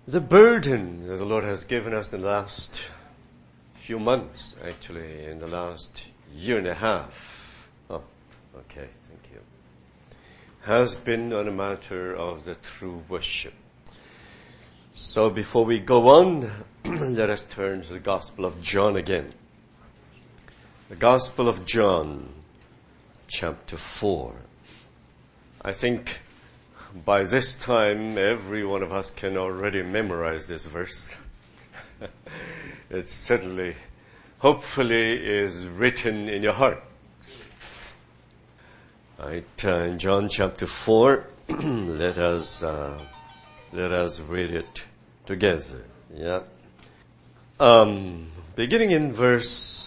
the burden that the Lord has given us in the last few months, actually, in the last year and a half. Oh, okay, thank you. Has been on a matter of the true worship. So before we go on, let us turn to the Gospel of John again. The Gospel of John, chapter 4. I think by this time, every one of us can already memorize this verse. It certainly, hopefully, is written in your heart. Right, in John chapter 4, let us read it together. Yeah. Beginning in verse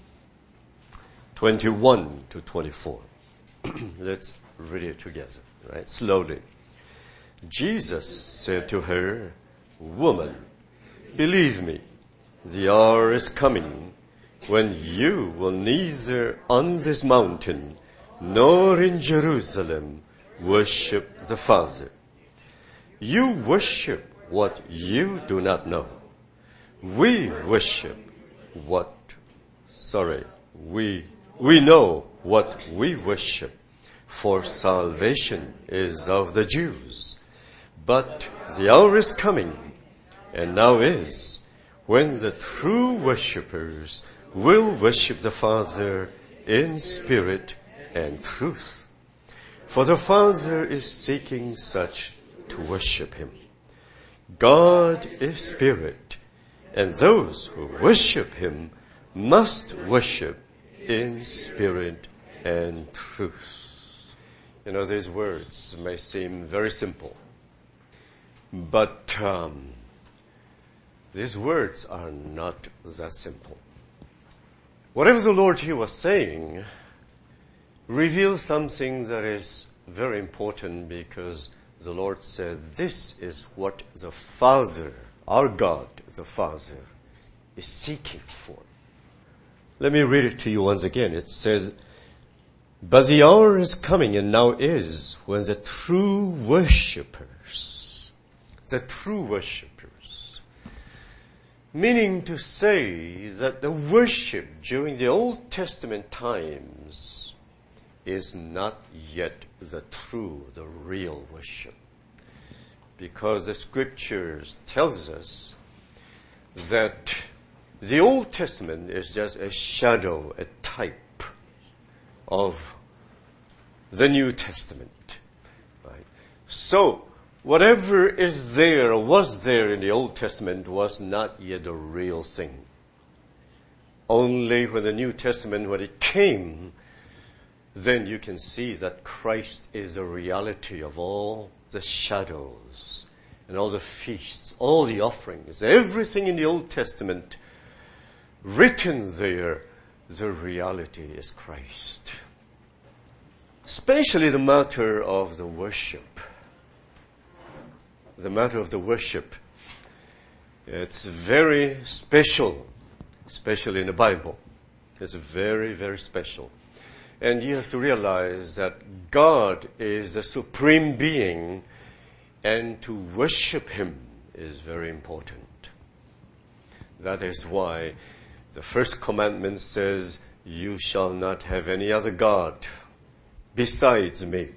21 to 24. Let's read it together, right? Slowly. Jesus said to her, "Woman, believe me, the hour is coming when you will neither on this mountain nor in Jerusalem worship the Father. You worship what you do not know. We worship we know what we worship, for salvation is of the Jews. But the hour is coming, and now is, when the true worshippers will worship the Father in spirit and truth. For the Father is seeking such to worship him. God is spirit, and those who worship him must worship in spirit and truth." You know, these words may seem very simple, but these words are not that simple. Whatever the Lord here was saying reveals something that is very important, because the Lord says this is what the Father, our God, the Father, is seeking for. Let me read it to you once again. It says, "But the hour is coming, and now is, when the true worshippers," meaning to say that the worship during the Old Testament times is not yet the real worship. Because the scriptures tells us that the Old Testament is just a shadow, a type of the New Testament. Right? So, whatever is there or was there in the Old Testament was not yet the real thing. Only when the New Testament, when it came, then you can see that Christ is the reality of all the shadows and all the feasts, all the offerings, everything in the Old Testament written there, the reality is Christ. Especially the matter of the worship. The matter of the worship, it's very special, especially in the Bible. It's very, very special. And you have to realize that God is the supreme being, and to worship him is very important. That is why the first commandment says, "You shall not have any other God besides me.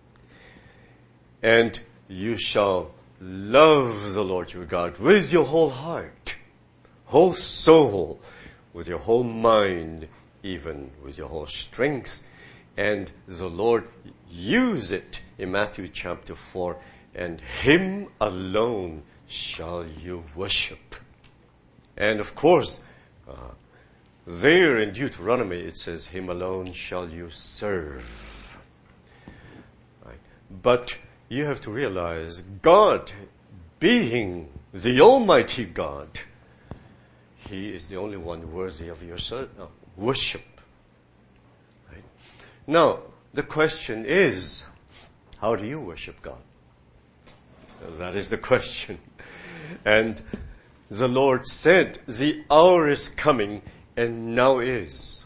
And you shall love the Lord your God with your whole heart, whole soul, with your whole mind, even with your whole strength." And the Lord used it in Matthew chapter 4, "And him alone shall you worship." And of course, there in Deuteronomy it says, "Him alone shall you serve." Right? But you have to realize, God being the Almighty God, he is the only one worthy of your worship. Right? Now, the question is, how do you worship God? That is the question. And the Lord said, "The hour is coming, and now is."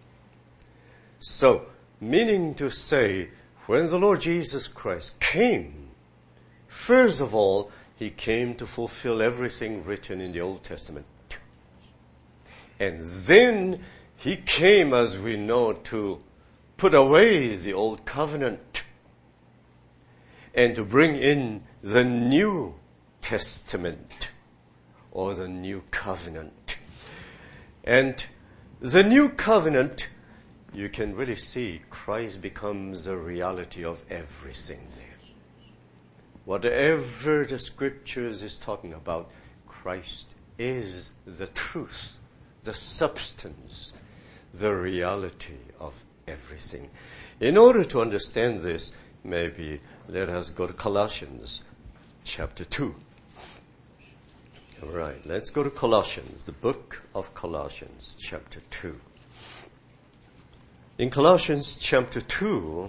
So, meaning to say, when the Lord Jesus Christ came, first of all, He came to fulfill everything written in the Old Testament. And then he came, as we know, to put away the Old Covenant and to bring in the New Testament or the New Covenant. And the New Covenant, you can really see Christ becomes the reality of everything there. Whatever the scriptures is talking about, Christ is the truth, the substance, the reality of everything. In order to understand this, maybe let us go to Colossians chapter 2. All right, let's go to Colossians, the book of Colossians chapter 2. In Colossians chapter 2,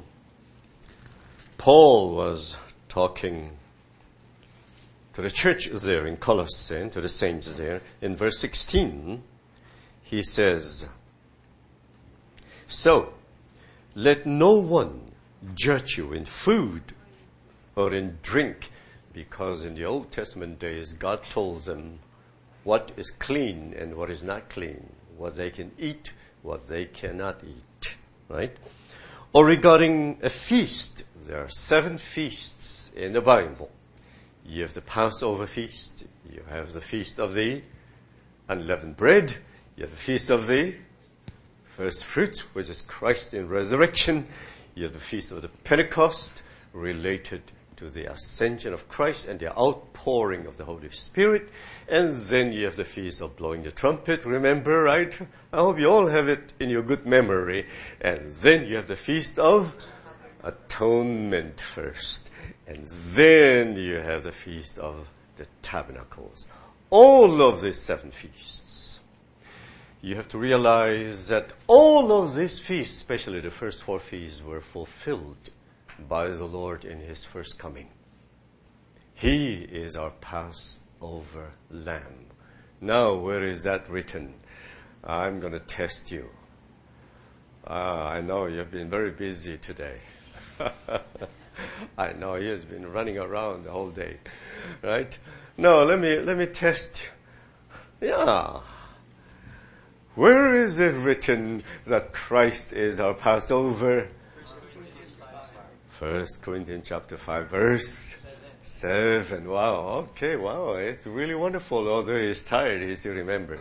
Paul was talking to the church there in Colossae, to the saints there. In verse 16, he says, "So, let no one judge you in food or in drink," because in the Old Testament days, God told them what is clean and what is not clean, what they can eat, what they cannot eat, right? Or regarding a feast, there are 7 feasts in the Bible. You have the Passover feast, you have the feast of the unleavened bread, you have the feast of the first fruits, which is Christ in resurrection, you have the feast of the Pentecost, related to the ascension of Christ and the outpouring of the Holy Spirit, and then you have the feast of blowing the trumpet, remember, right? I hope you all have it in your good memory. And then you have the feast of atonement first. And then you have the feast of the tabernacles. All of these 7 feasts. You have to realize that all of these feasts, especially the first 4 feasts, were fulfilled by the Lord in his first coming. He is our Passover lamb. Now, where is that written? I'm going to test you. I know you've been very busy today. I know he has been running around the whole day, right? No, let me test. Yeah. Where is it written that Christ is our Passover? 1 Corinthians chapter 5, verse 7. Wow, okay, wow, it's really wonderful. Although he's tired, he still remembered.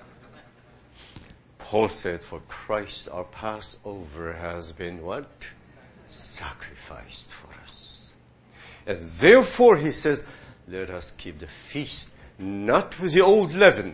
Paul said, "For Christ our Passover has been" what? "Sacrificed for us." And therefore, he says, let us keep the feast, not with the old leaven,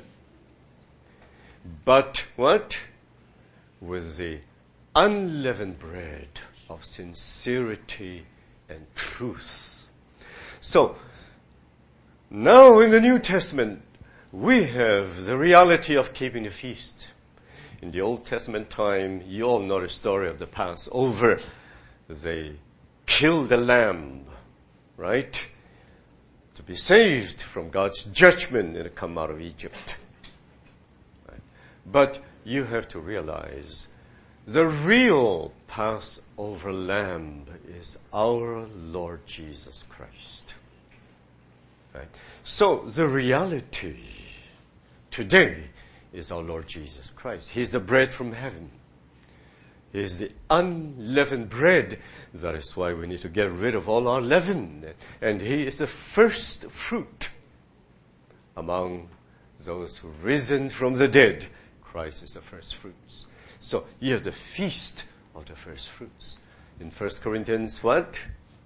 but what? With the unleavened bread of sincerity and truth. So, now in the New Testament, we have the reality of keeping the feast. In the Old Testament time, you all know the story of the Passover. They killed the lamb, right? To be saved from God's judgment and to come out of Egypt. Right? But you have to realize the real Passover lamb is our Lord Jesus Christ. Right? So the reality today is our Lord Jesus Christ. He's the bread from heaven. He's the unleavened bread. That is why we need to get rid of all our leaven. And he is the first fruit among those who risen from the dead. Christ is the first fruits. So you have the feast of the first fruits. In 1 Corinthians what?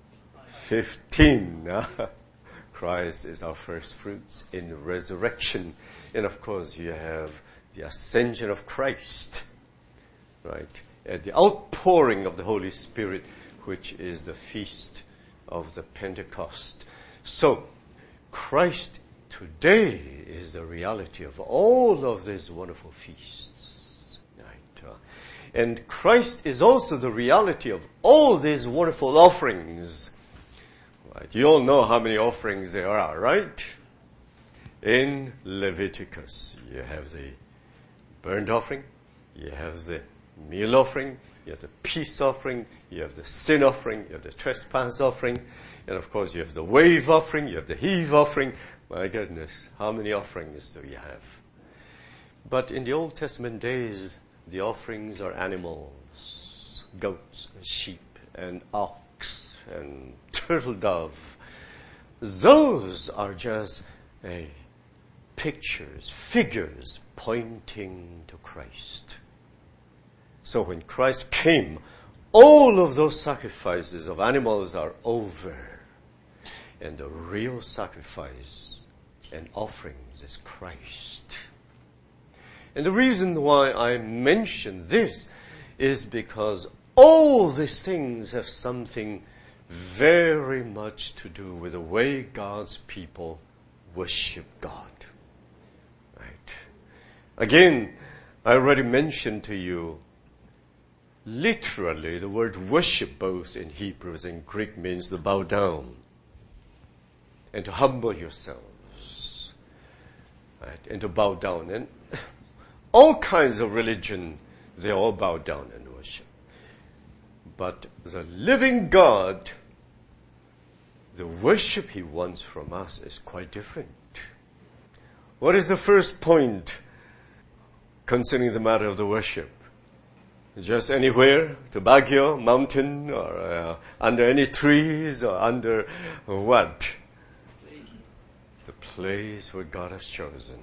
15. Christ is our first fruits in resurrection. And of course you have the ascension of Christ. Right? And the outpouring of the Holy Spirit, which is the feast of the Pentecost. So Christ today is the reality of all of these wonderful feasts. Right? And Christ is also the reality of all these wonderful offerings. Right? You all know how many offerings there are, right? In Leviticus, you have the burnt offering, you have the meal offering, you have the peace offering, you have the sin offering, you have the trespass offering, And of course you have the wave offering, you have the heave offering. My goodness, how many offerings do you have? But in the Old Testament days, the offerings are animals, goats, and sheep, and ox, and turtle dove. Those are just pictures, figures pointing to Christ. So when Christ came, all of those sacrifices of animals are over. And the real sacrifice and offerings is Christ. And the reason why I mention this is because all these things have something very much to do with the way God's people worship God. Right? Again, I already mentioned to you, literally the word worship both in Hebrew and in Greek means to bow down and to humble yourselves. Right? And to bow down. And all kinds of religion, they all bow down and worship. But the living God, the worship He wants from us is quite different. What is the first point concerning the matter of the worship? Just anywhere, to Baguio mountain, or under any trees, or under what? The place where God has chosen.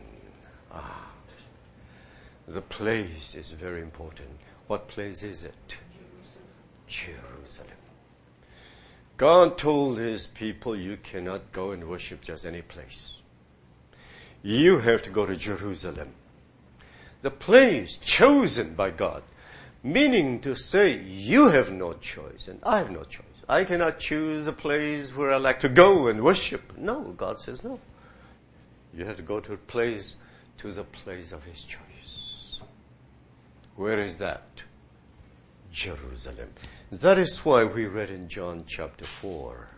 The place is very important. What place is it? Jerusalem. God told His people, you cannot go and worship just any place. You have to go to Jerusalem. The place chosen by God. Meaning to say, you have no choice and I have no choice. I cannot choose the place where I like to go and worship. No, God says no. You have to go to the place of His choice. Where is that? Jerusalem. That is why we read in John chapter 4.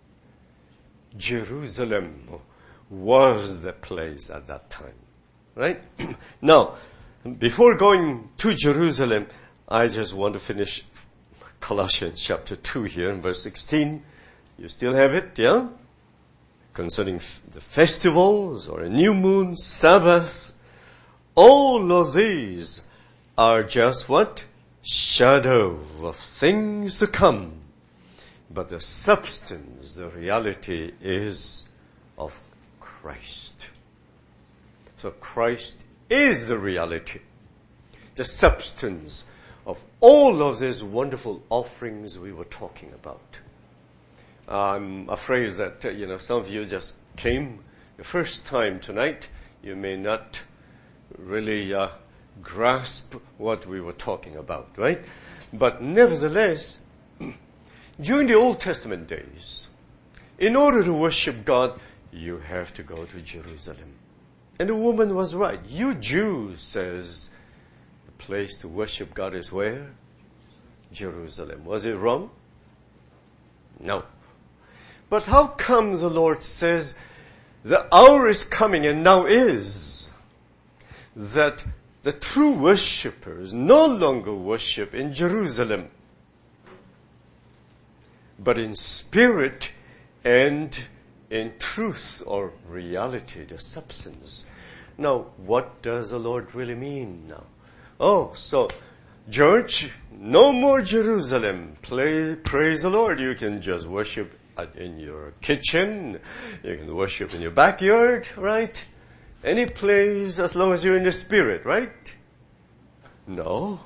Jerusalem was the place at that time. Right? Now, before going to Jerusalem, I just want to finish Colossians chapter 2 here in verse 16. You still have it, yeah? Concerning the festivals or a new moon, Sabbath, all of these are just what? Shadow of things to come. But the substance, the reality is of Christ. So Christ is the reality, the substance of all of these wonderful offerings we were talking about. I'm afraid that, some of you just came the first time tonight. You may not really grasp what we were talking about, right? But nevertheless, during the Old Testament days, in order to worship God, you have to go to Jerusalem. And the woman was right. You Jews, says, the place to worship God is where? Jerusalem. Was it wrong? No. But how come the Lord says, the hour is coming and now is, that the true worshippers no longer worship in Jerusalem, but in spirit and in truth or reality, the substance. Now, what does the Lord really mean now? Oh, so, church, no more Jerusalem. Praise the Lord. You can just worship in your kitchen. You can worship in your backyard, right? Any place as long as you're in the spirit, right? No.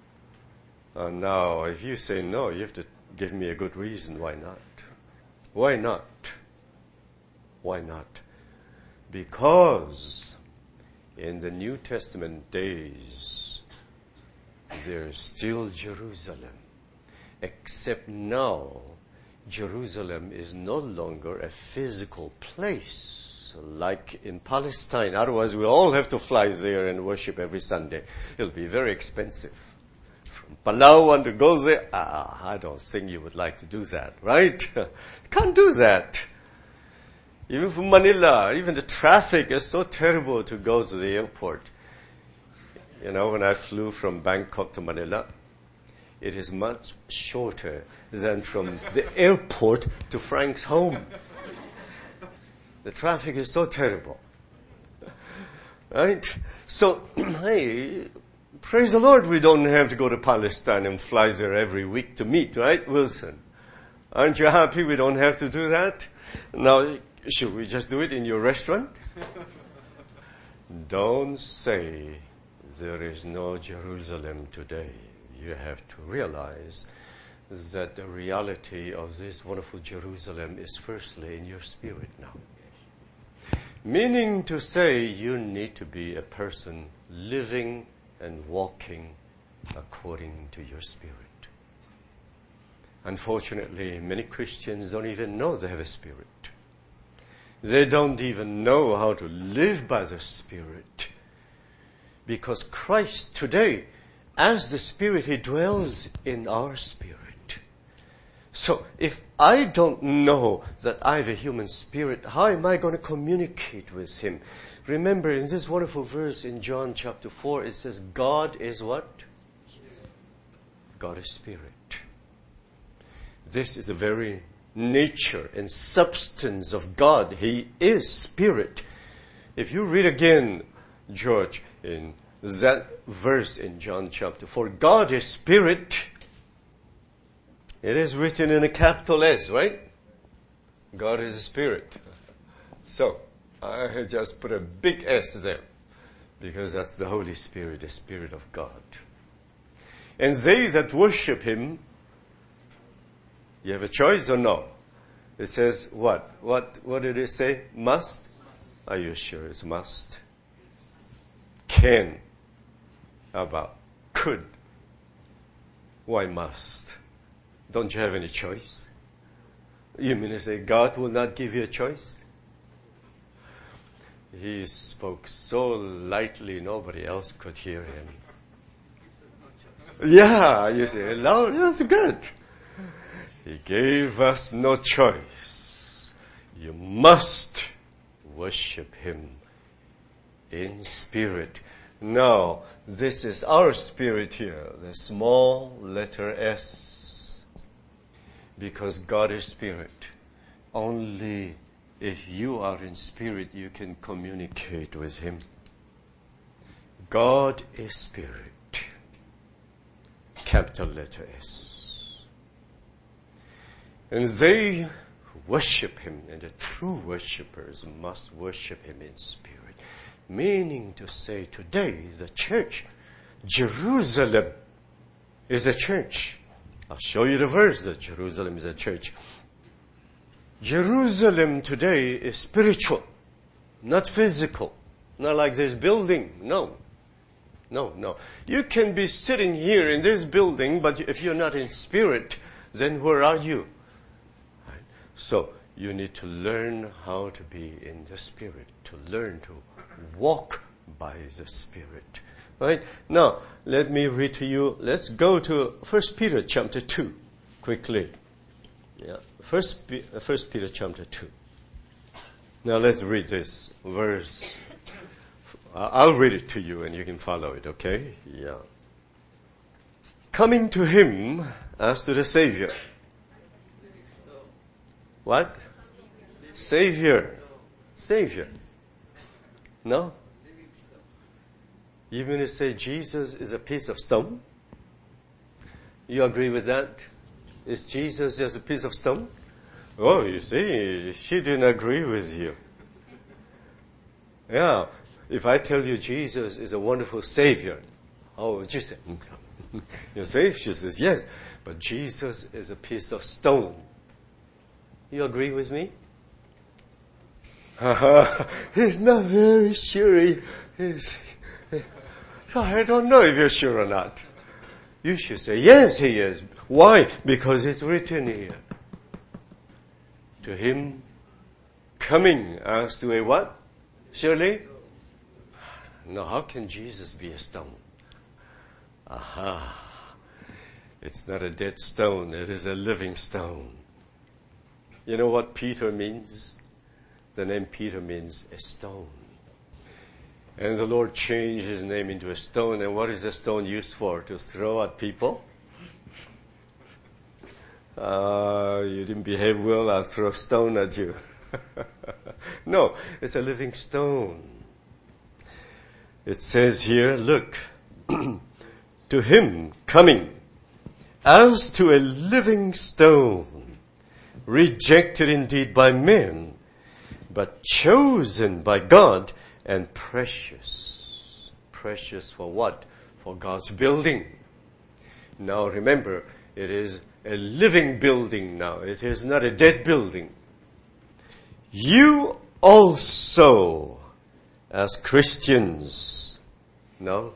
Now, if you say no, you have to give me a good reason why not. Why not? Why not? Because in the New Testament days, there's still Jerusalem. Except now, Jerusalem is no longer a physical place like in Palestine. Otherwise, we all have to fly there and worship every Sunday. It'll be very expensive. From Palau and to go there, I don't think you would like to do that, right? Can't do that. Even from Manila, even the traffic is so terrible to go to the airport. When I flew from Bangkok to Manila, it is much shorter than from the airport to Frank's home. The traffic is so terrible. Right? So, hey, praise the Lord, we don't have to go to Palestine and fly there every week to meet, right, Wilson? Aren't you happy we don't have to do that? Now, should we just do it in your restaurant? Don't say there is no Jerusalem today. You have to realize that the reality of this wonderful Jerusalem is firstly in your spirit now. Meaning to say you need to be a person living and walking according to your spirit. Unfortunately, many Christians don't even know they have a spirit. They don't even know how to live by the Spirit. Because Christ today, as the Spirit, He dwells in our spirit. So if I don't know that I have a human spirit, how am I going to communicate with Him? Remember in this wonderful verse in John chapter 4, it says, God is what? God is Spirit. This is the very nature and substance of God. He is Spirit. If you read again, George, in that verse in John chapter 4, God is Spirit. It is written in a capital S, right? God is a Spirit. So, I just put a big S there, because that's the Holy Spirit, the Spirit of God. And they that worship Him, you have a choice or no? It says what? What did it say? Must? Are you sure it's must? Can. How about could? Why must? Don't you have any choice? You mean to say God will not give you a choice? He spoke so lightly nobody else could hear Him. Yeah, you say, no, that's good. He gave us no choice. You must worship Him in spirit. Now, this is our spirit here, the small letter S. Because God is Spirit. Only if you are in spirit, you can communicate with Him. God is Spirit. Capital letter S. And they who worship Him, and the true worshippers must worship Him in spirit. Meaning to say today, the church, Jerusalem, is a church. I'll show you the verse that Jerusalem is a church. Jerusalem today is spiritual, not physical, not like this building. No. You can be sitting here in this building, but if you're not in spirit, then where are you? Right? So you need to learn how to be in the Spirit, to learn to walk by the Spirit. Right? Now, let me read to you. Let's go to 1 Peter chapter 2, quickly. Yeah, First Peter chapter 2. Now let's read this verse. I'll read it to you and you can follow it, okay? Yeah. Coming to Him as to the Savior. What? Savior. No? You mean to say Jesus is a piece of stone? You agree with that? Is Jesus just a piece of stone? Oh, you see, she didn't agree with you. Yeah. If I tell you Jesus is a wonderful Savior, oh, would you say? You see? She says, yes, but Jesus is a piece of stone. You agree with me? He's not very sure. So I don't know if you're sure or not. You should say, yes, He is. Why? Because it's written here. To Him coming as to a what? Surely? No, how can Jesus be a stone? Aha. It's not a dead stone. It is a living stone. You know what Peter means? The name Peter means a stone. And the Lord changed his name into a stone. And what is a stone used for? To throw at people? You didn't behave well, I'll throw a stone at you. No, it's a living stone. It says here, look, to him coming as to a living stone, rejected indeed by men, but chosen by God and precious. Precious for what? For God's building. Now remember, it is a living building now. It is not a dead building. You also, as Christians, no?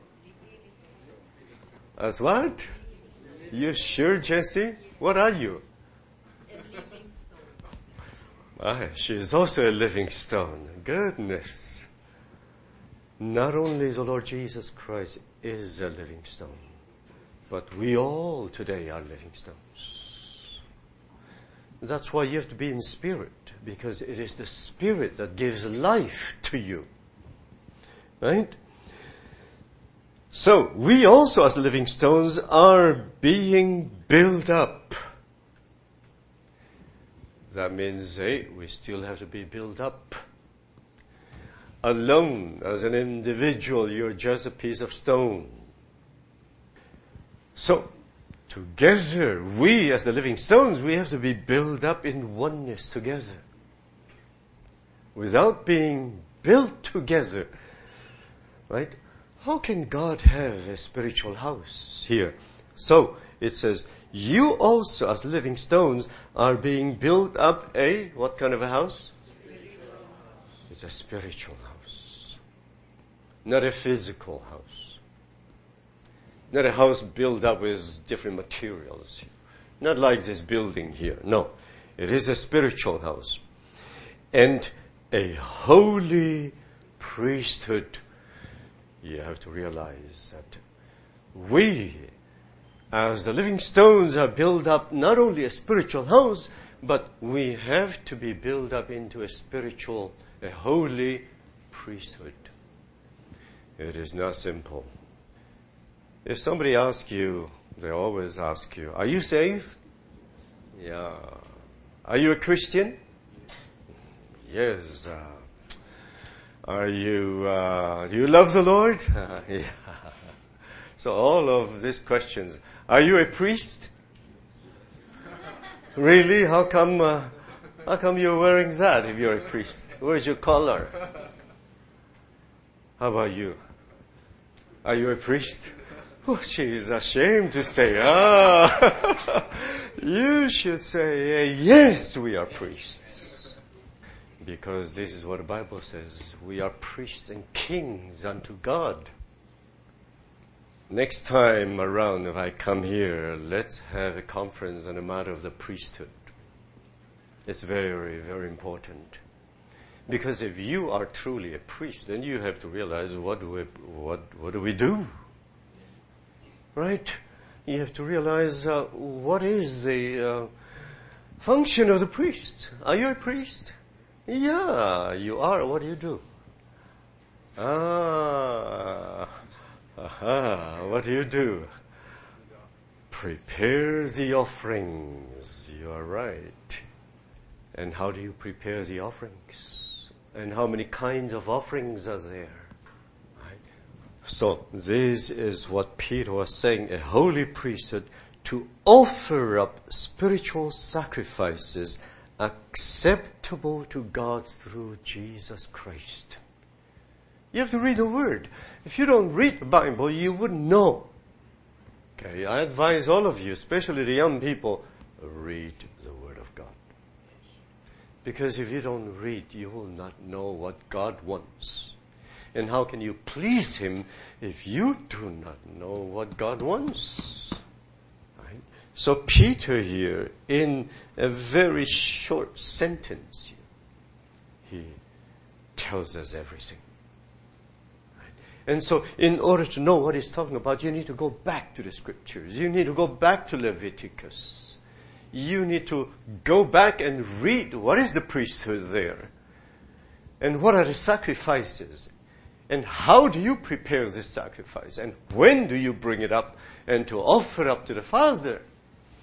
As what? You sure, Jessie? What are you? She is also a living stone. Goodness. Not only the Lord Jesus Christ is a living stone, but we all today are living stones. That's why you have to be in spirit, because it is the Spirit that gives life to you. Right? So, we also as living stones are being built up. That means, we still have to be built up. Alone, as an individual, you're just a piece of stone. So, together, we as the living stones, we have to be built up in oneness together. Without being built together, right? How can God have a spiritual house here? So, it says, you also as living stones are being built up what kind of a house? It's a spiritual house. Not a physical house. Not a house built up with different materials. Not like this building here. No. It is a spiritual house. And a holy priesthood. You have to realize that we, as the living stones, are built up not only a spiritual house, but we have to be built up into a holy priesthood. It is not simple. If somebody asks you, they always ask you, are you saved? Yeah. Are you a Christian? Yes. Do you love the Lord? Yeah. So all of these questions. Are you a priest? Really? How come you're wearing that if you're a priest? Where's your collar? How about you? Are you a priest? Oh, she is ashamed to say, you should say, yes, we are priests. Because this is what the Bible says. We are priests and kings unto God. Next time around, if I come here, let's have a conference on the matter of the priesthood. It's very, very important. Because if you are truly a priest, then you have to realize what do we do? Right? You have to realize what is the function of the priest. Are you a priest? Yeah, you are. What do you do? What do you do? Prepare the offerings. You are right. And how do you prepare the offerings? And how many kinds of offerings are there? Right? So this is what Peter was saying, a holy priesthood to offer up spiritual sacrifices acceptable to God through Jesus Christ. You have to read the Word. If you don't read the Bible, you wouldn't know. Okay, I advise all of you, especially the young people, read the Word of God. Because if you don't read, you will not know what God wants. And how can you please Him if you do not know what God wants? Right? So Peter here, in a very short sentence, he tells us everything. And so, in order to know what he's talking about, you need to go back to the Scriptures. You need to go back to Leviticus. You need to go back and read what is the priesthood there. And what are the sacrifices. And how do you prepare this sacrifice. And when do you bring it up and to offer up to the Father.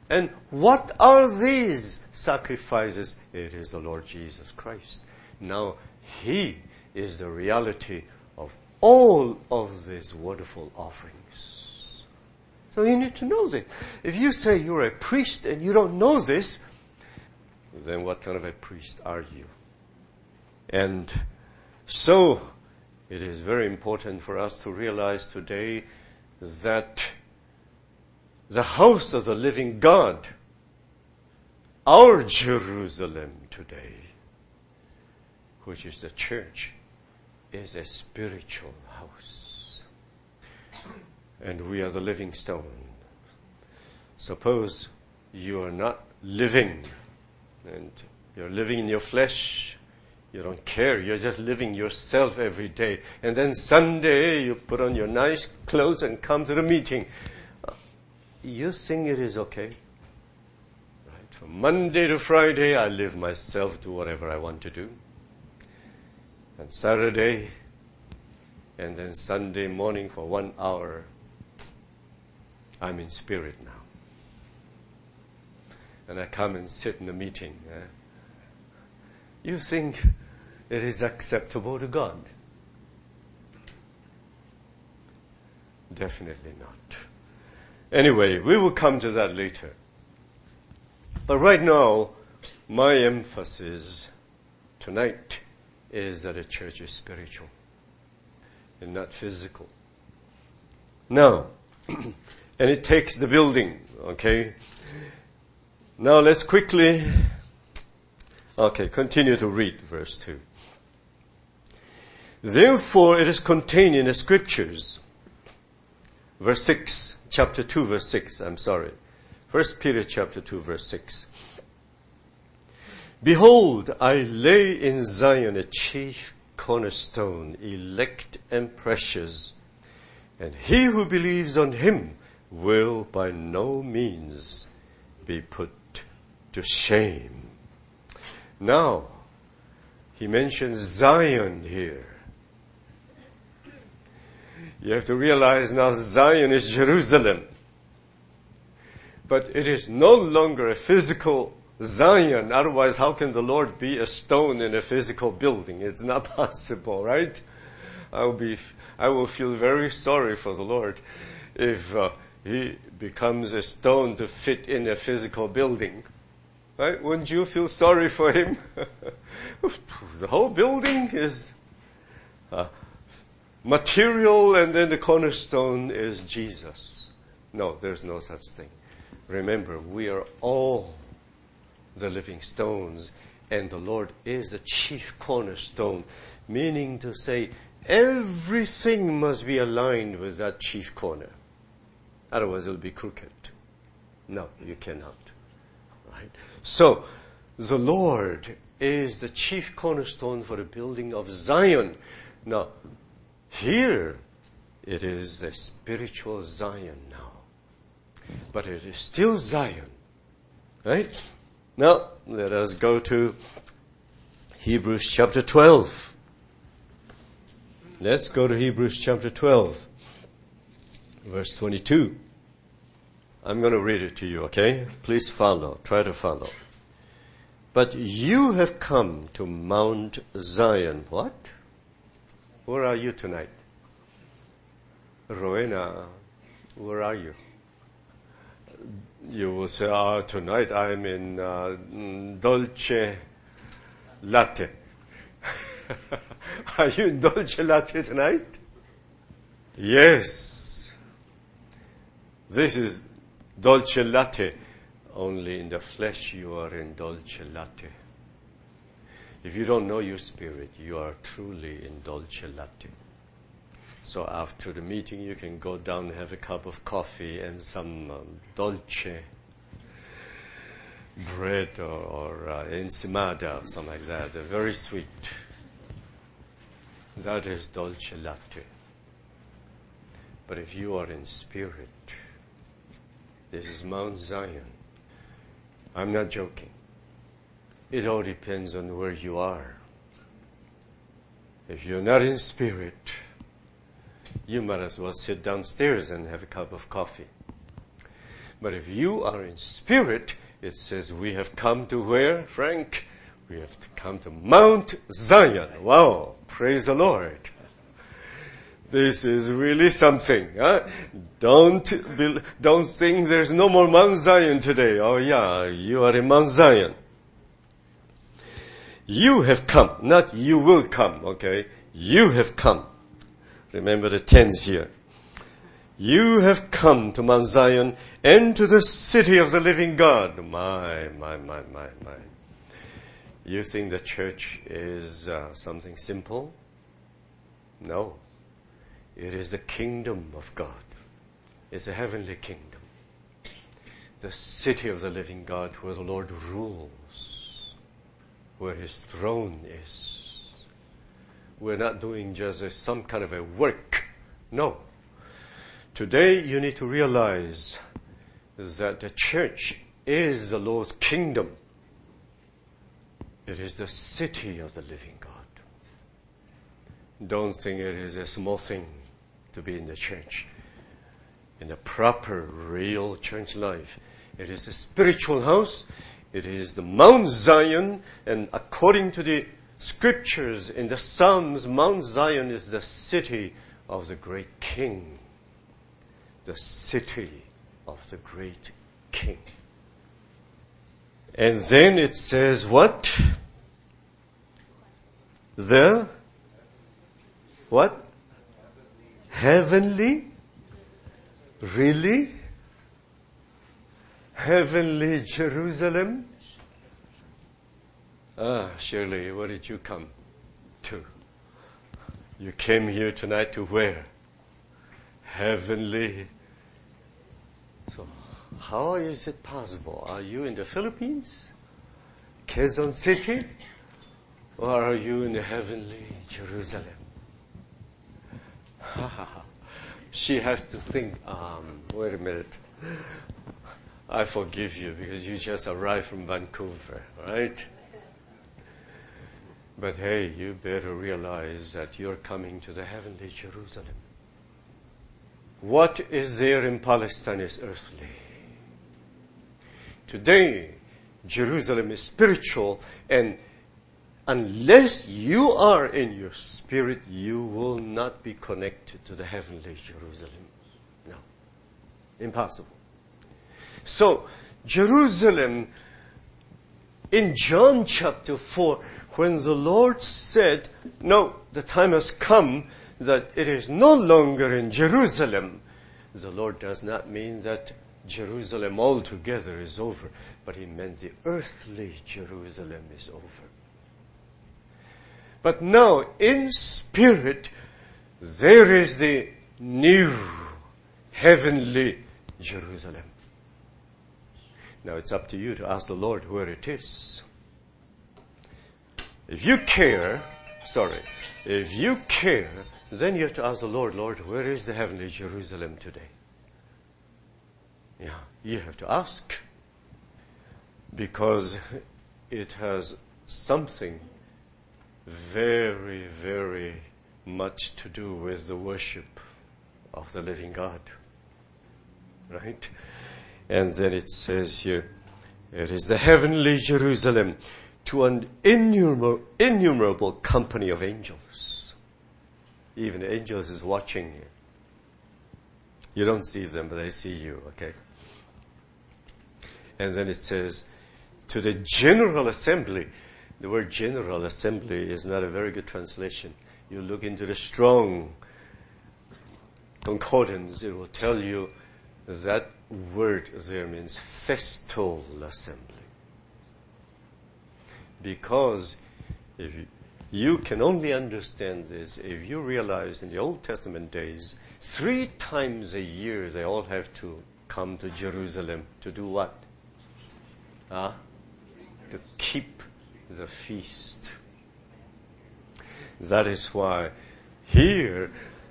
And what are these sacrifices? It is the Lord Jesus Christ. Now, He is the reality of all of these wonderful offerings. So you need to know this. If you say you're a priest and you don't know this, then what kind of a priest are you? And so, it is very important for us to realize today that the house of the living God, our Jerusalem today, which is the church, is a spiritual house. And we are the living stone. Suppose you are not living, and you're living in your flesh. You don't care. You're just living yourself every day. And then Sunday, you put on your nice clothes and come to the meeting. You think it is okay? Right? From Monday to Friday, I live myself, do whatever I want to do. And Saturday, and then Sunday morning for 1 hour, I'm in spirit now. And I come and sit in the meeting. You think it is acceptable to God? Definitely not. Anyway, we will come to that later. But right now, my emphasis tonight is that a church is spiritual and not physical. Now, and it takes the building, okay? Now let's quickly, continue to read verse 2. Therefore it is contained in the scriptures. Verse 6, chapter 2, verse 6, 1 Peter chapter 2, verse 6. Behold, I lay in Zion a chief cornerstone, elect and precious, and he who believes on him will by no means be put to shame. Now, he mentions Zion here. You have to realize now Zion is Jerusalem. But it is no longer a physical Zion. Otherwise, how can the Lord be a stone in a physical building? It's not possible, right? I will feel very sorry for the Lord if He becomes a stone to fit in a physical building. Right? Wouldn't you feel sorry for Him? The whole building is material, and then the cornerstone is Jesus. No, there's no such thing. Remember, we are all the living stones, and the Lord is the chief cornerstone, meaning to say everything must be aligned with that chief corner. Otherwise it'll be crooked. No, you cannot. Right? So, the Lord is the chief cornerstone for the building of Zion. Now, here it is a spiritual Zion now. But it is still Zion. Right? Now, let us go to Hebrews chapter 12. Let's go to Hebrews chapter 12, verse 22. I'm going to read it to you, okay? Please follow. Try to follow. But you have come to Mount Zion. What? Where are you tonight? Rowena, where are you? You will say, tonight I'm in Dolce Latte. Are you in Dolce Latte tonight? Yes. This is Dolce Latte. Only in the flesh you are in Dolce Latte. If you don't know your spirit, you are truly in Dolce Latte. So after the meeting, you can go down and have a cup of coffee and some dolce bread or ensimada or something like that. They're very sweet. That is Dolce Latte. But if you are in spirit, this is Mount Zion. I'm not joking. It all depends on where you are. If you're not in spirit, you might as well sit downstairs and have a cup of coffee. But if you are in spirit, it says we have come to where, Frank? We have to come to Mount Zion. Wow, praise the Lord. This is really something. Huh? Don't think there's no more Mount Zion today. Oh yeah, you are in Mount Zion. You have come, not you will come, okay? You have come. Remember the tense here. You have come to Mount Zion and to the city of the living God. My. You think the church is something simple? No. It is the kingdom of God. It's a heavenly kingdom. The city of the living God where the Lord rules, where His throne is. We're not doing just some kind of a work. No. Today you need to realize that the church is the Lord's kingdom. It is the city of the living God. Don't think it is a small thing to be in the church. In the proper, real church life, it is a spiritual house. It is the Mount Zion, and according to the scriptures in the Psalms, Mount Zion is the city of the great King. The city of the great King. And then it says what? The what? Heavenly? Really? Heavenly Jerusalem? Shirley, what did you come to? You came here tonight to where? Heavenly. So, how is it possible? Are you in the Philippines? Quezon City? Or are you in the heavenly Jerusalem? She has to think, wait a minute. I forgive you because you just arrived from Vancouver, right? But hey, you better realize that you're coming to the heavenly Jerusalem. What is there in Palestine is earthly. Today, Jerusalem is spiritual, and unless you are in your spirit, you will not be connected to the heavenly Jerusalem. No. Impossible. So, Jerusalem, in John chapter 4, when the Lord said, no, the time has come that it is no longer in Jerusalem, the Lord does not mean that Jerusalem altogether is over, but He meant the earthly Jerusalem is over. But now, in spirit, there is the new heavenly Jerusalem. Now it's up to you to ask the Lord where it is. If you care, then you have to ask the Lord, Lord, where is the heavenly Jerusalem today? Yeah, you have to ask. Because it has something very, very much to do with the worship of the living God. Right? And then it says here, it is the heavenly Jerusalem to an innumerable company of angels. Even the angels is watching you. You don't see them, but they see you, okay? And then it says, to the general assembly. The word general assembly is not a very good translation. You look into the Strong Concordance, it will tell you that word there means festal assembly. Because if you can only understand this if you realize in the Old Testament days, 3 times a year they all have to come to Jerusalem to do what? To keep the feast. That is why here,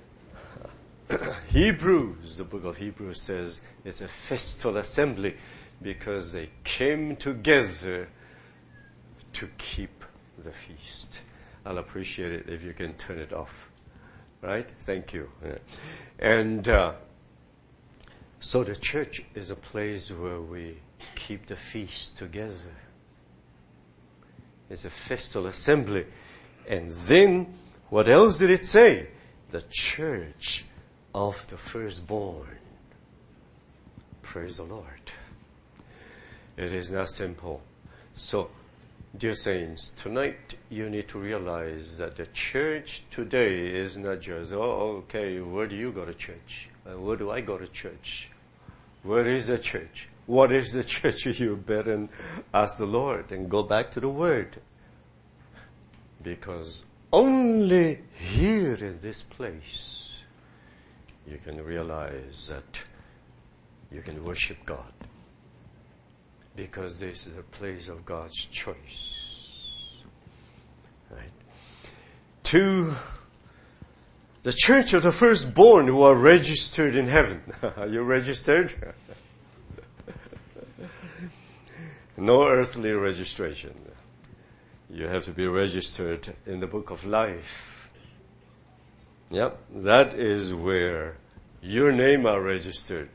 Hebrews, the book of Hebrews says it's a festal assembly because they came together to keep the feast. I'll appreciate it if you can turn it off. Right? Thank you. And So the church is a place where we keep the feast together. It's a festal assembly. And then, what else did it say? The church of the firstborn. Praise the Lord. It is not simple. So, dear saints, tonight you need to realize that the church today is not just, okay, where do you go to church? Where do I go to church? Where is the church? What is the church? You better ask the Lord and go back to the Word. Because only here in this place you can realize that you can worship God. Because this is a place of God's choice. Right? To the church of the firstborn who are registered in heaven. Are you registered? No earthly registration. You have to be registered in the book of life. Yep, that is where your name are registered.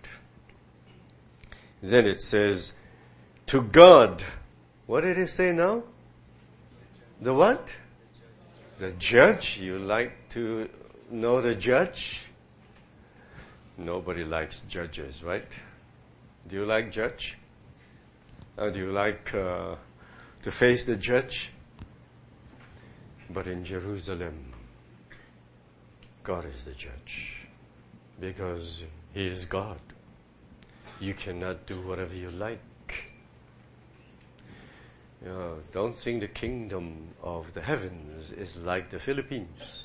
Then it says, to God. What did it say now? The what? The judge. You like to know the judge? Nobody likes judges, right? Do you like judge? Do you like to face the judge? But in Jerusalem, God is the judge. Because He is God. You cannot do whatever you like. Don't think the kingdom of the heavens is like the Philippines.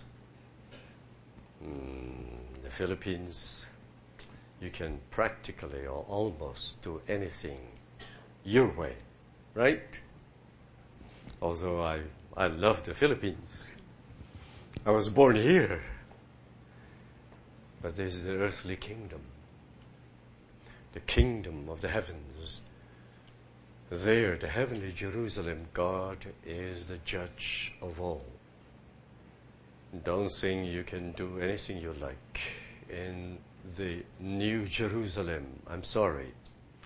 The Philippines, you can practically or almost do anything your way, right? Although I love the Philippines. I was born here. But this is the earthly kingdom. The kingdom of the heavens. There, the heavenly Jerusalem, God is the judge of all. Don't think you can do anything you like in the New Jerusalem. I'm sorry.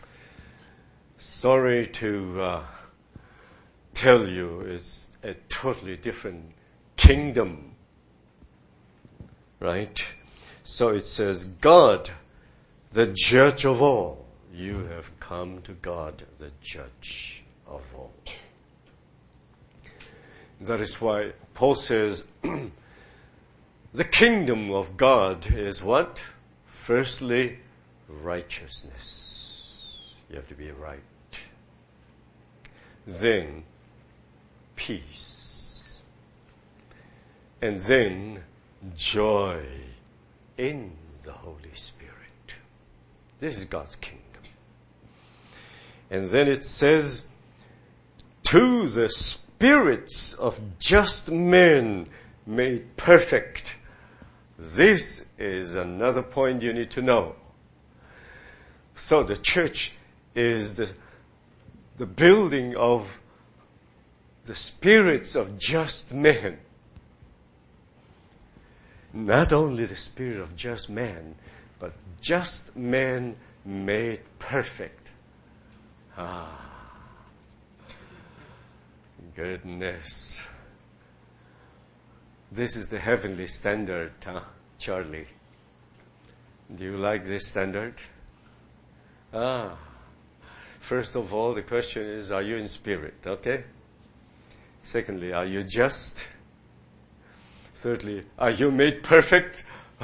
Sorry to tell you, it's a totally different kingdom. Right? So it says, God, the judge of all. You have come to God, the judge of all. That is why Paul says, the kingdom of God is what? Firstly, righteousness. You have to be right. Then, peace. And then, joy in the Holy Spirit. This is God's kingdom. And then it says, to the spirits of just men made perfect. This is another point you need to know. So the church is the building of the spirits of just men. Not only the spirit of just man, but just men made perfect. Goodness. This is the heavenly standard, Charlie? Do you like this standard? First of all, the question is, are you in spirit? Okay? Secondly, are you just? Thirdly, are you made perfect?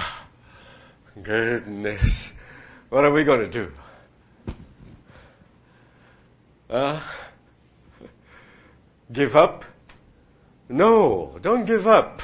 Goodness. What are we going to do? Give up? No, don't give up.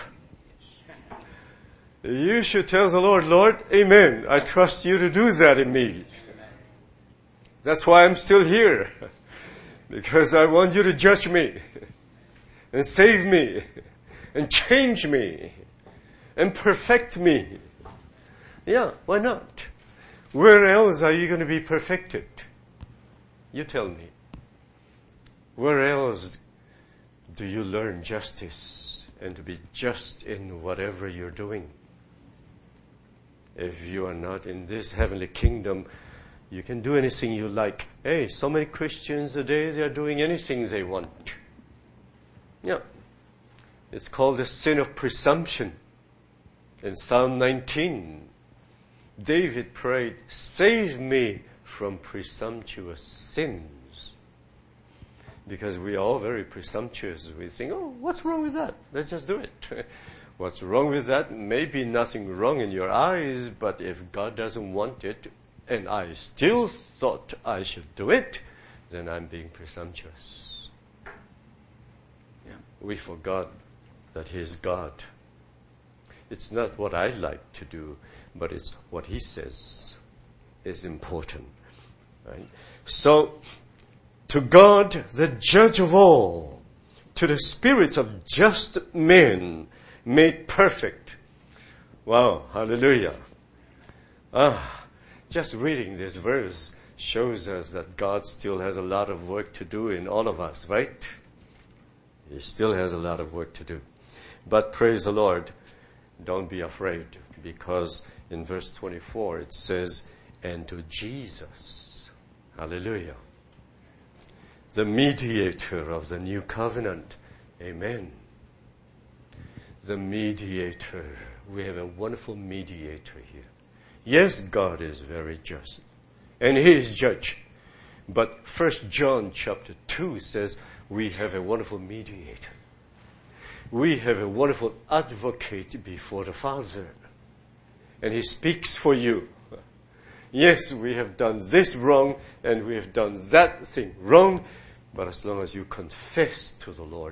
You should tell the Lord, Lord, amen. I trust you to do that in me. That's why I'm still here. Because I want you to judge me and save me and change me and perfect me. Yeah, why not? Where else are you going to be perfected? You tell me. Where else do you learn justice and to be just in whatever you're doing? If you are not in this heavenly kingdom, You can do anything you like. Hey, so many Christians today, they are doing anything they want. Yeah. It's called the sin of presumption. In Psalm 19, David prayed, save me from presumptuous sins. Because we are all very presumptuous. We think, oh, what's wrong with that? Let's just do it. What's wrong with that? Maybe nothing wrong in your eyes, but if God doesn't want it, and I still thought I should do it, then I'm being presumptuous. Yeah. We forgot that He is God. It's not what I like to do, but it's what He says is important. Right? So, to God, the judge of all, to the spirits of just men made perfect. Wow, hallelujah. Just reading this verse shows us that God still has a lot of work to do in all of us, right? He still has a lot of work to do. But praise the Lord, don't be afraid, because in verse 24 it says, and to Jesus, hallelujah, the mediator of the new covenant, amen. The mediator. We have a wonderful mediator here. Yes, God is very just, and He is judge. But 1 John chapter 2 says we have a wonderful mediator. We have a wonderful advocate before the Father, and He speaks for you. Yes, we have done this wrong, and we have done that thing wrong, but as long as you confess to the Lord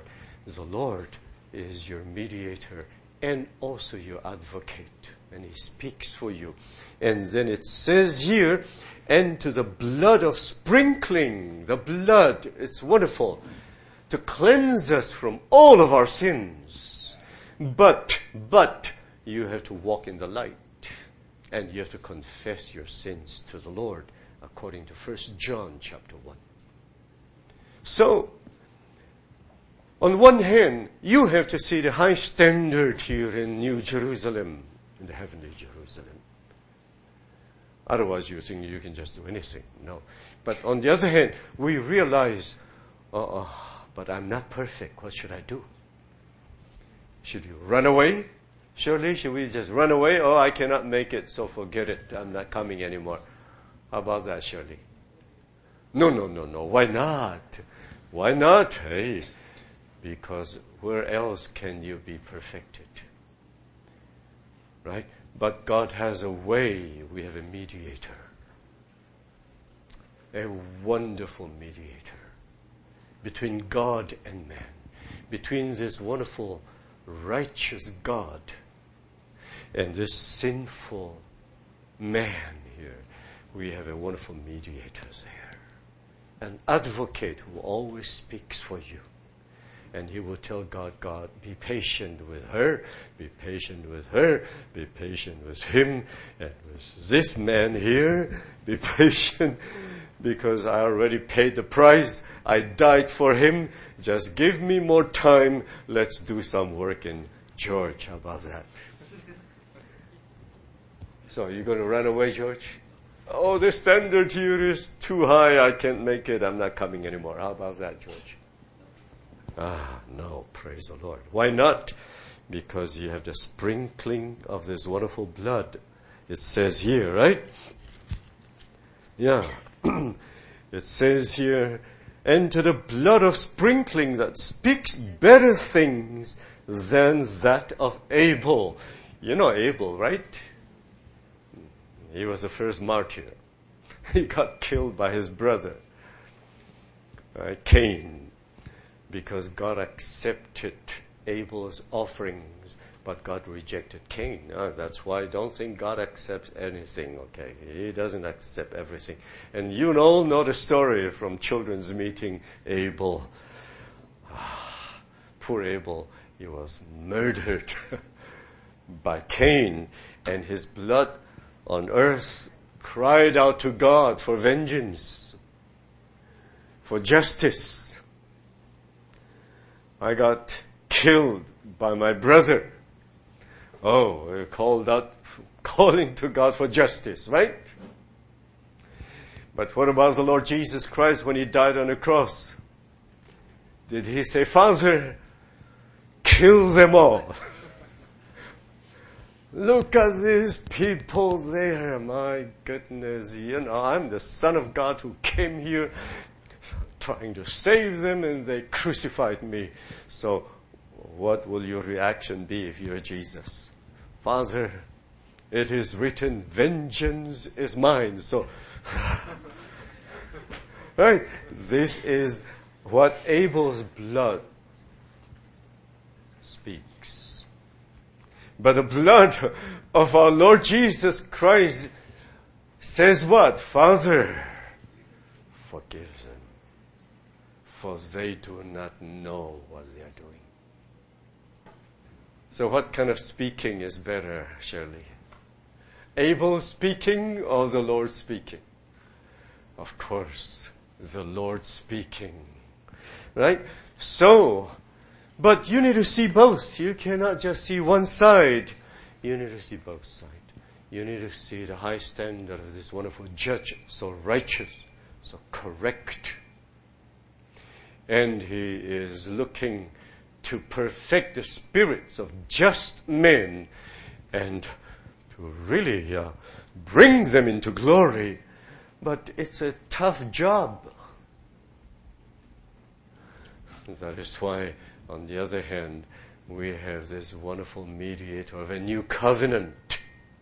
is your mediator and also your advocate, and He speaks for you. And then it says here, and to the blood of sprinkling, the blood, it's wonderful, to cleanse us from all of our sins. But you have to walk in the light, and you have to confess your sins to the Lord, according to 1 John chapter 1. So, on one hand, you have to see the high standard here in New Jerusalem, in the heavenly Jerusalem. Otherwise, you think you can just do anything. No. But on the other hand, we realize, but I'm not perfect. What should I do? Should you run away? Surely, should we just run away? Oh, I cannot make it, so forget it. I'm not coming anymore. How about that, Shirley? No. Why not? Why not? Hey, because where else can you be perfected? Right? But God has a way. We have a mediator. A wonderful mediator between God and man. Between this wonderful, righteous God and this sinful man here. We have a wonderful mediator there. An advocate who always speaks for you. And he will tell God, be patient with her, be patient with her, be patient with him, and with this man here, be patient, because I already paid the price. I died for him. Just give me more time. Let's do some work in George. How about that? So, are you going to run away, George? Oh, the standard here is too high. I can't make it. I'm not coming anymore. How about that, George? No, praise the Lord. Why not? Because you have the sprinkling of this wonderful blood. It says here, right? Yeah. It says here, and to the blood of sprinkling that speaks better things than that of Abel. You know Abel, right? He was the first martyr. He got killed by his brother, Cain. Because God accepted Abel's offerings, but God rejected Cain. That's why I don't think God accepts anything, okay? He doesn't accept everything. And you all know the story from children's meeting, Abel. Poor Abel, he was murdered by Cain, and his blood on earth cried out to God for vengeance, for justice. I got killed by my brother. Oh, calling to God for justice, right? But what about the Lord Jesus Christ when He died on the cross? Did He say, Father, kill them all? Look at these people there. My goodness, I'm the Son of God who came here trying to save them, and they crucified me. So what will your reaction be if you're Jesus? Father, it is written, vengeance is mine. So, right? This is what Abel's blood speaks. But the blood of our Lord Jesus Christ says what? Father, forgive them, for they do not know what they are doing. So what kind of speaking is better, Shirley? Abel speaking or the Lord speaking? Of course, the Lord speaking. Right? So, but you need to see both. You cannot just see one side. You need to see both sides. You need to see the high standard of this wonderful judge, so righteous, so correct. And he is looking to perfect the spirits of just men and to really bring them into glory. But it's a tough job. That is why, on the other hand, we have this wonderful mediator of a new covenant.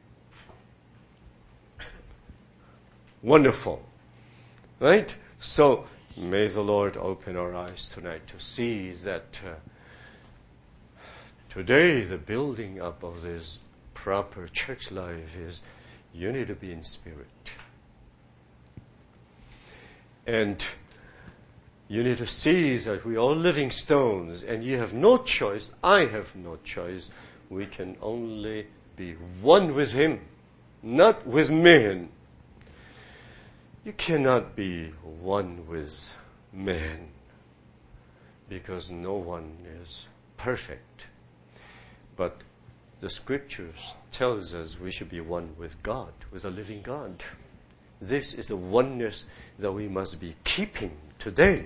Wonderful. Right? So, may the Lord open our eyes tonight to see that today the building up of this proper church life is you need to be in spirit. And you need to see that we are all living stones, and you have no choice, I have no choice. We can only be one with Him, not with men. You cannot be one with man, because no one is perfect. But the Scriptures tells us we should be one with God, with a living God. This is the oneness that we must be keeping today.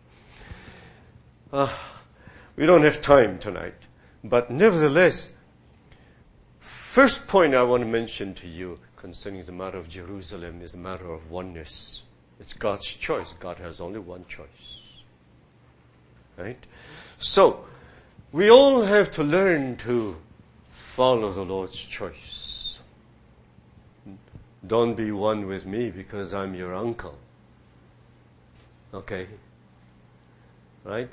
We don't have time tonight, but nevertheless, first point I want to mention to you concerning the matter of Jerusalem is the matter of oneness. It's God's choice. God has only one choice. Right? So, we all have to learn to follow the Lord's choice. Don't be one with me because I'm your uncle. Okay? Right?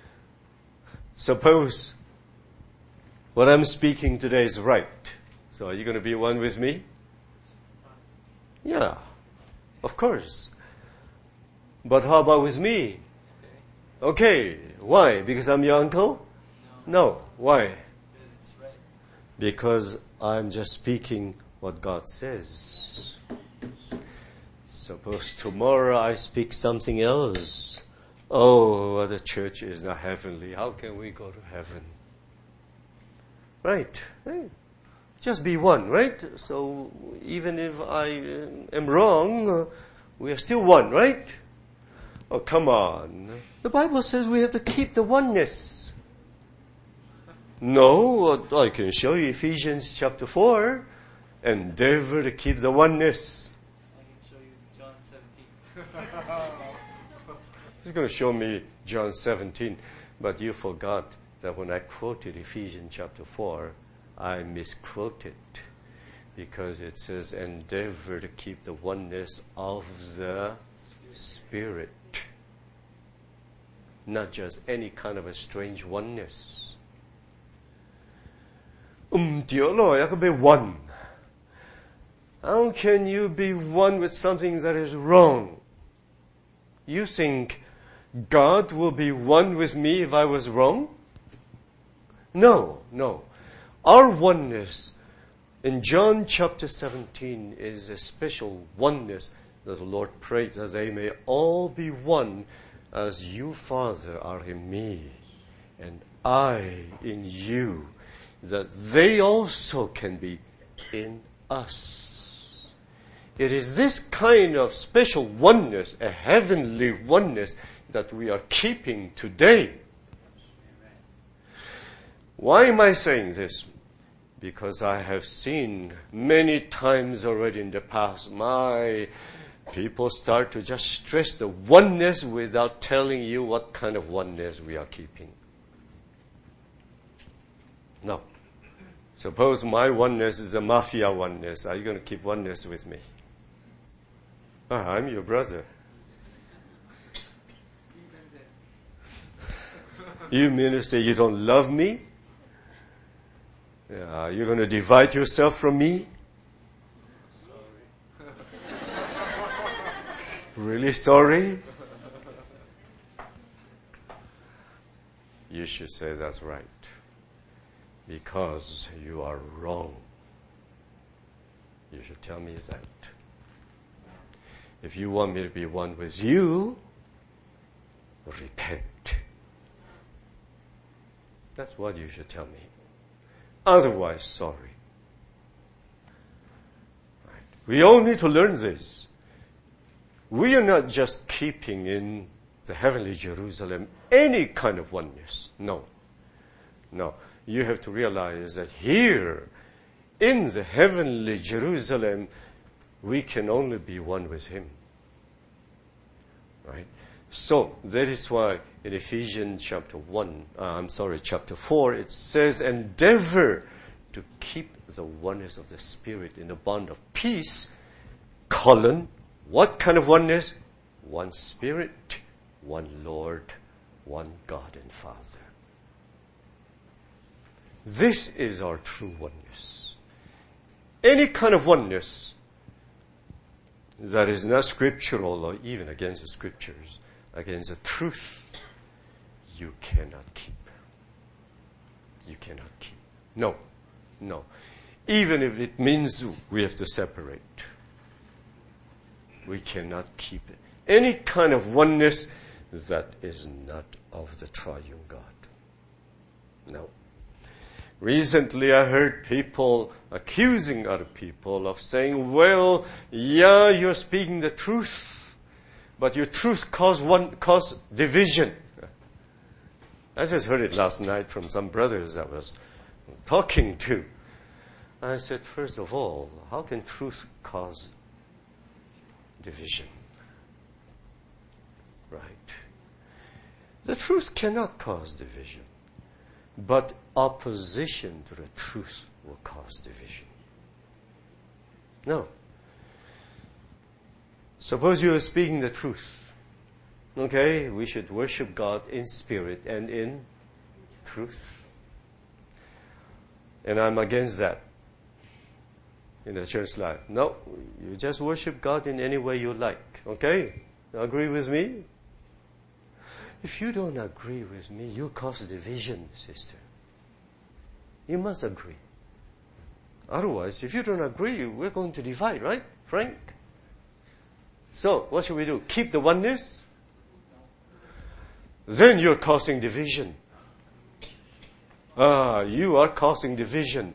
Suppose what I'm speaking today is right. So are you going to be one with me? Yeah, of course. But how about with me? Okay. Why? Because I'm your uncle? No. Why? Because I'm just speaking what God says. Suppose tomorrow I speak something else. Oh, the church is not heavenly. How can we go to heaven? Right. Hey. Just be one, right? So even if I am wrong, we are still one, right? Oh, come on. The Bible says we have to keep the oneness. No, I can show you Ephesians chapter 4. Endeavor to keep the oneness. I can show you John 17. He's going to show me John 17, but you forgot that when I quoted Ephesians chapter 4, I misquoted because it says endeavor to keep the oneness of the Spirit. Not just any kind of a strange oneness. Dear Lord, I could be one. How can you be one with something that is wrong? You think God will be one with me if I was wrong? No. Our oneness in John chapter 17 is a special oneness that the Lord prayed that they may all be one as you, Father, are in me and I in you, that they also can be in us. It is this kind of special oneness, a heavenly oneness, that we are keeping today. Why am I saying this? Because I have seen many times already in the past, my people start to just stress the oneness without telling you what kind of oneness we are keeping. No. Suppose my oneness is a mafia oneness. Are you going to keep oneness with me? I'm your brother. You mean to say you don't love me? Yeah, you're going to divide yourself from me? Sorry. Really sorry? You should say that's right. Because you are wrong. You should tell me that. If you want me to be one with you, repent. That's what you should tell me. Otherwise, sorry. Right. We all need to learn this. We are not just keeping in the heavenly Jerusalem any kind of oneness. No. No. You have to realize that here, in the heavenly Jerusalem, we can only be one with Him. Right? So, that is why in Ephesians chapter 4, it says, endeavor to keep the oneness of the Spirit in the bond of peace, what kind of oneness? One Spirit, one Lord, one God and Father. This is our true oneness. Any kind of oneness that is not scriptural or even against the scriptures, against the truth, you cannot keep. You cannot keep. No. No. Even if it means we have to separate. We cannot keep it. Any kind of oneness that is not of the triune God. No. Recently I heard people accusing other people of saying, well, yeah, you're speaking the truth, but your truth cause division. I just heard it last night from some brothers I was talking to. I said, first of all, how can truth cause division? Right. The truth cannot cause division. But opposition to the truth will cause division. No. Suppose you are speaking the truth. Okay, we should worship God in spirit and in truth. And I'm against that in the church life. No, you just worship God in any way you like. Okay? Agree with me? If you don't agree with me, you cause division, sister. You must agree. Otherwise, if you don't agree, we're going to divide, right, Frank? So, what should we do? Keep the oneness? Then you're causing division. You are causing division.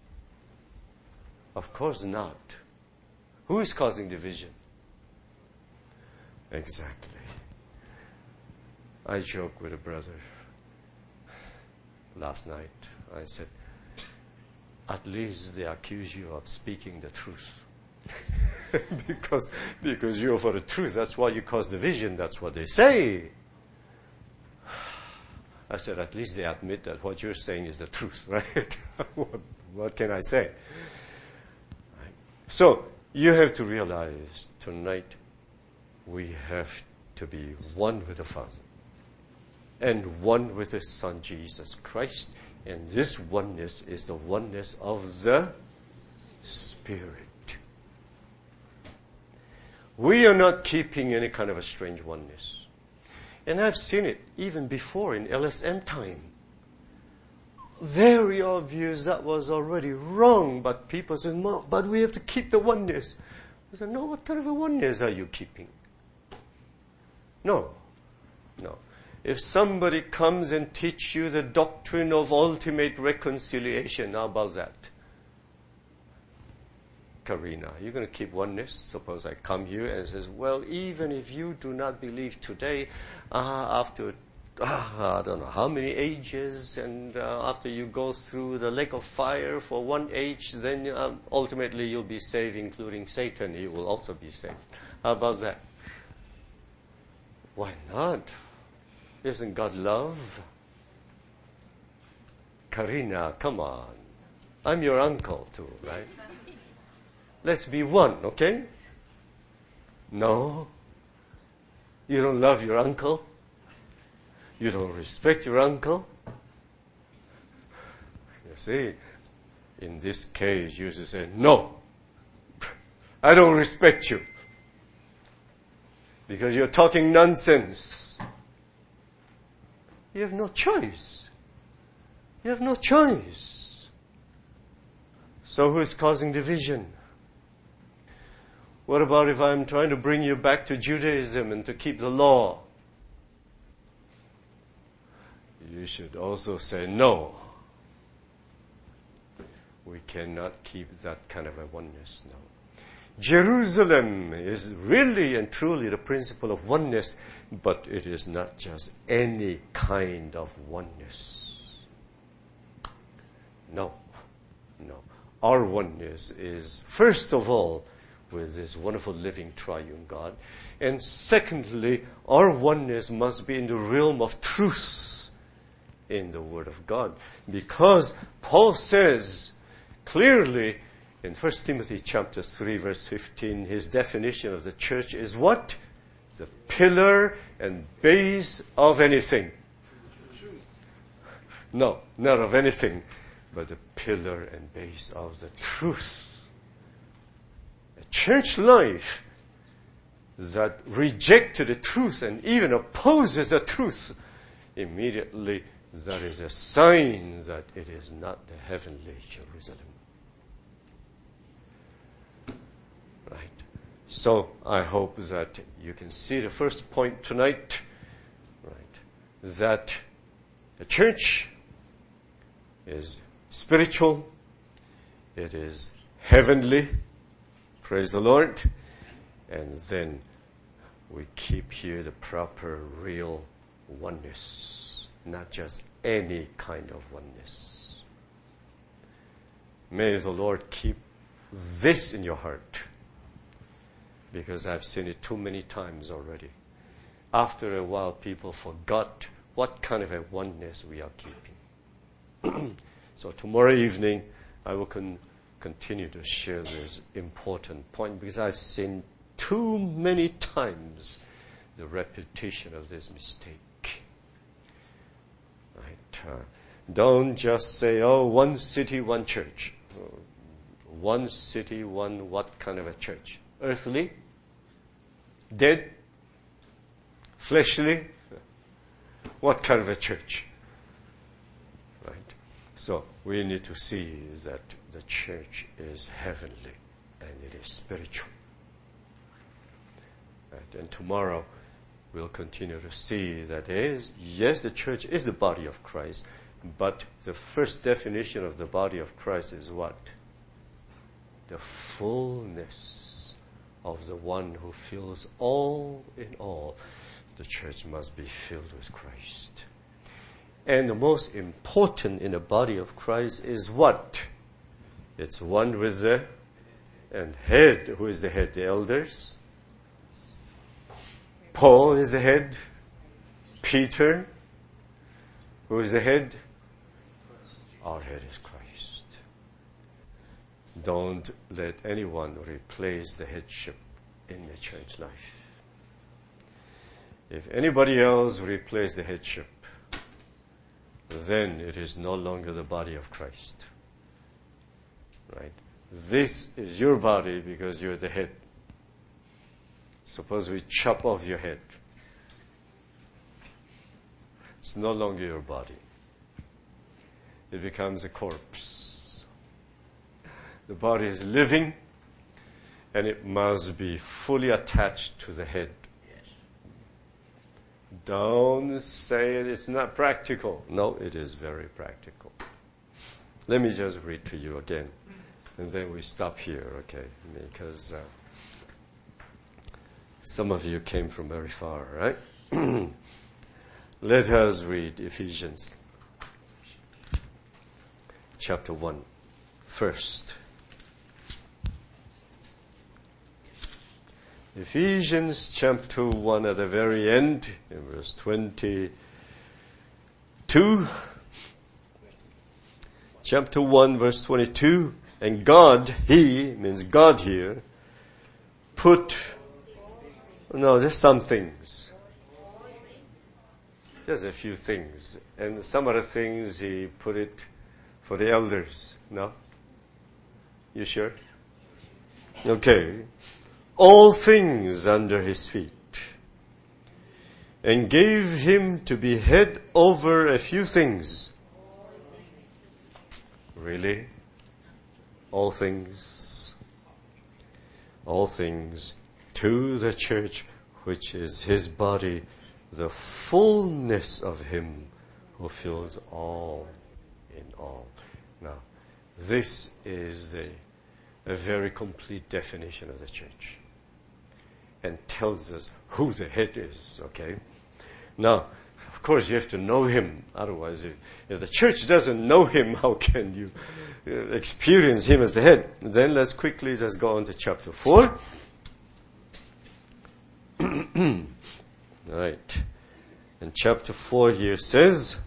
Of course not. Who is causing division? Exactly. I joked with a brother last night. I said, at least they accuse you of speaking the truth. because you're for the truth. That's why you cause division. That's what they say. I said, at least they admit that what you're saying is the truth, right? What can I say? Right. So, you have to realize tonight we have to be one with the Father and one with His Son, Jesus Christ. And this oneness is the oneness of the Spirit. We are not keeping any kind of a strange oneness. And I've seen it even before in LSM time. Very obvious that was already wrong, but people said, no, but we have to keep the oneness. I said, no, what kind of a oneness are you keeping? No. If somebody comes and teach you the doctrine of ultimate reconciliation, how about that? Karina, you're going to keep oneness? Suppose I come here and says, well, even if you do not believe today, after I don't know how many ages, and after you go through the lake of fire for one age, then ultimately you'll be saved, including Satan. He will also be saved. How about that? Why not? Isn't God love? Karina, come on. I'm your uncle too, right? Let's be one, okay? No. You don't love your uncle? You don't respect your uncle? You see, in this case, you should say, no, I don't respect you. Because you're talking nonsense. You have no choice. You have no choice. So who is causing division? What about if I'm trying to bring you back to Judaism and to keep the law? You should also say no. We cannot keep that kind of a oneness, no. Jerusalem is really and truly the principle of oneness, but it is not just any kind of oneness. No, no. Our oneness is, first of all, with this wonderful living triune God. And secondly, our oneness must be in the realm of truth in the Word of God. Because Paul says clearly in 1 Timothy chapter 3 verse 15, his definition of the church is what? The pillar and base of anything. No, not of anything, but the pillar and base of the truth. A church life that rejected the truth and even opposes the truth, immediately that is a sign that it is not the heavenly Jerusalem. Right. So I hope that you can see the first point tonight, right? That the church is spiritual, it is heavenly, praise the Lord, and then we keep here the proper, real oneness, not just any kind of oneness. May the Lord keep this in your heart, because I've seen it too many times already. After a while, people forgot what kind of a oneness we are keeping. So tomorrow evening, I will continue to share this important point, because I've seen too many times the repetition of this mistake. Right? Don't just say, oh, one city, one church. One city, one what kind of a church? Earthly? Dead? Fleshly? What kind of a church? Right? So we need to see that the church is heavenly and it is spiritual. Right? And tomorrow we'll continue to see that yes, the church is the body of Christ, but the first definition of the body of Christ is what? The fullness of the one who fills all in all. The church must be filled with Christ. And the most important in the body of Christ is what? It's one with the head. Who is the head? The elders. Paul is the head. Peter. Who is the head? Our head is Christ. Don't let anyone replace the headship in the church life. If anybody else replaces the headship, then it is no longer the body of Christ. Right? This is your body because you're the head. Suppose we chop off your head. It's no longer your body. It becomes a corpse. The body is living, and it must be fully attached to the head. Don't say it's not practical. No, it is very practical. Let me just read to you again. And then we stop here, okay? Because some of you came from very far, right? Let us read Ephesians chapter 1 first. Ephesians chapter 1 at the very end, in verse 22. Chapter 1, verse 22. And God, He, means God here, just some things. Just a few things. And some other things He put it for the elders. No? You sure? Okay. All things under His feet. And gave Him to be head over a few things. Really? All things to the church, which is His body, the fullness of Him who fills all in all. Now, this is a very complete definition of the church and tells us who the head is, okay? Now, of course, you have to know Him. Otherwise, if the church doesn't know Him, how can you experience Him as the head? Then let's quickly just go on to chapter 4. Right. And chapter 4 here says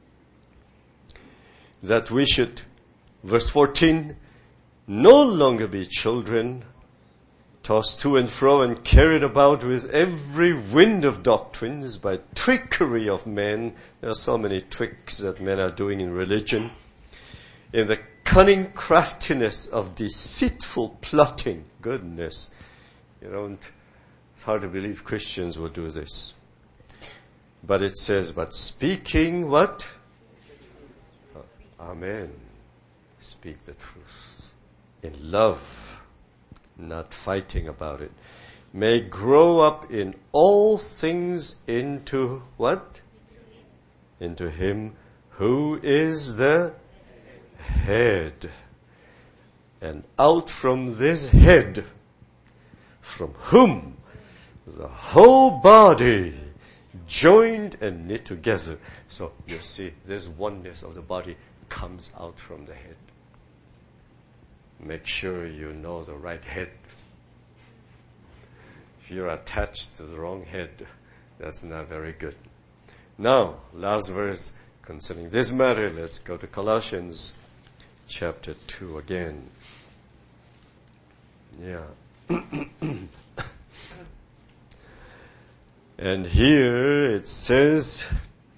that we should, verse 14, no longer be children, tossed to and fro and carried about with every wind of doctrines by trickery of men. There are so many tricks that men are doing in religion. In the cunning craftiness of deceitful plotting. Goodness. It's hard to believe Christians will do this. But it says, but speaking what? Amen. Speak the truth. In love, not fighting about it. May grow up in all things into what? Into Him who is the head. And out from this head, from whom the whole body joined and knit together. So you see, this oneness of the body comes out from the head. Make sure you know the right head. If you're attached to the wrong head, that's not very good. Now, last verse concerning this matter, let's go to Colossians chapter 2 again. Yeah. And here it says,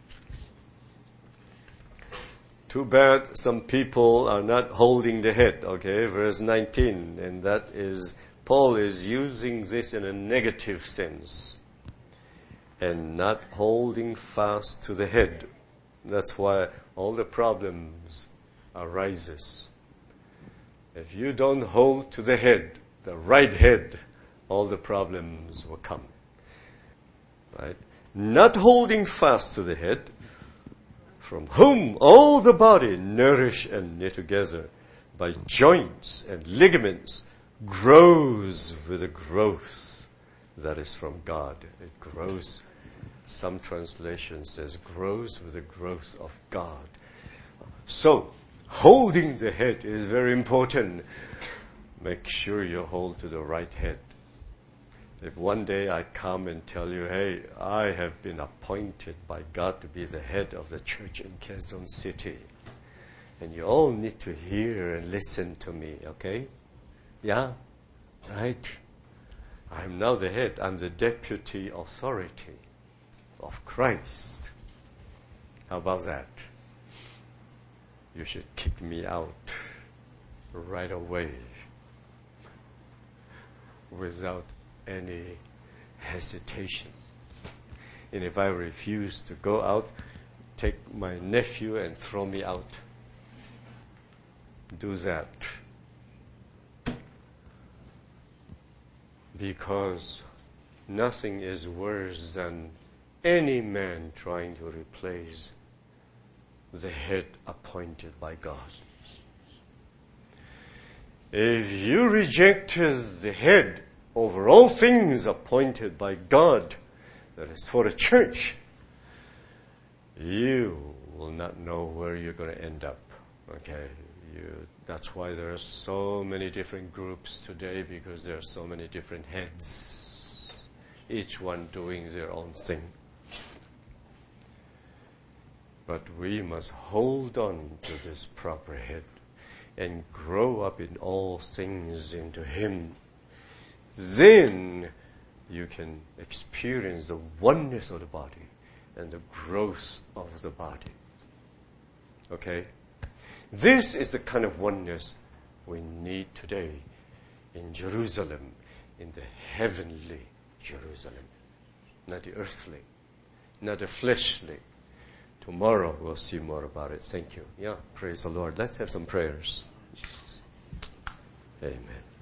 too bad some people are not holding the head, okay, verse 19. And that is, Paul is using this in a negative sense. And not holding fast to the head. That's why all the problems arises. If you don't hold to the head, the right head, all the problems will come. Right? Not holding fast to the head, from whom all the body nourished and knit together by joints and ligaments grows with a growth that is from God. It grows. Some translation says grows with the growth of God. So, holding the head is very important. Make sure you hold to the right head. If one day I come and tell you, hey, I have been appointed by God to be the head of the church in Quezon City, and you all need to hear and listen to me, okay? Yeah? Right? I'm now the head. I'm the deputy authority of Christ. How about that? You should kick me out right away without any hesitation. And if I refuse to go out, take my nephew and throw me out. Do that. Because nothing is worse than any man trying to replace the head appointed by God. If you reject the head over all things appointed by God, that is for the church, you will not know where you're going to end up. Okay? That's why there are so many different groups today, because there are so many different heads, each one doing their own thing. But we must hold on to this proper head and grow up in all things into Him. Then you can experience the oneness of the body and the growth of the body. Okay? This is the kind of oneness we need today in Jerusalem, in the heavenly Jerusalem. Not the earthly, not the fleshly. Tomorrow we'll see more about it. Thank you. Yeah, praise the Lord. Let's have some prayers. Amen.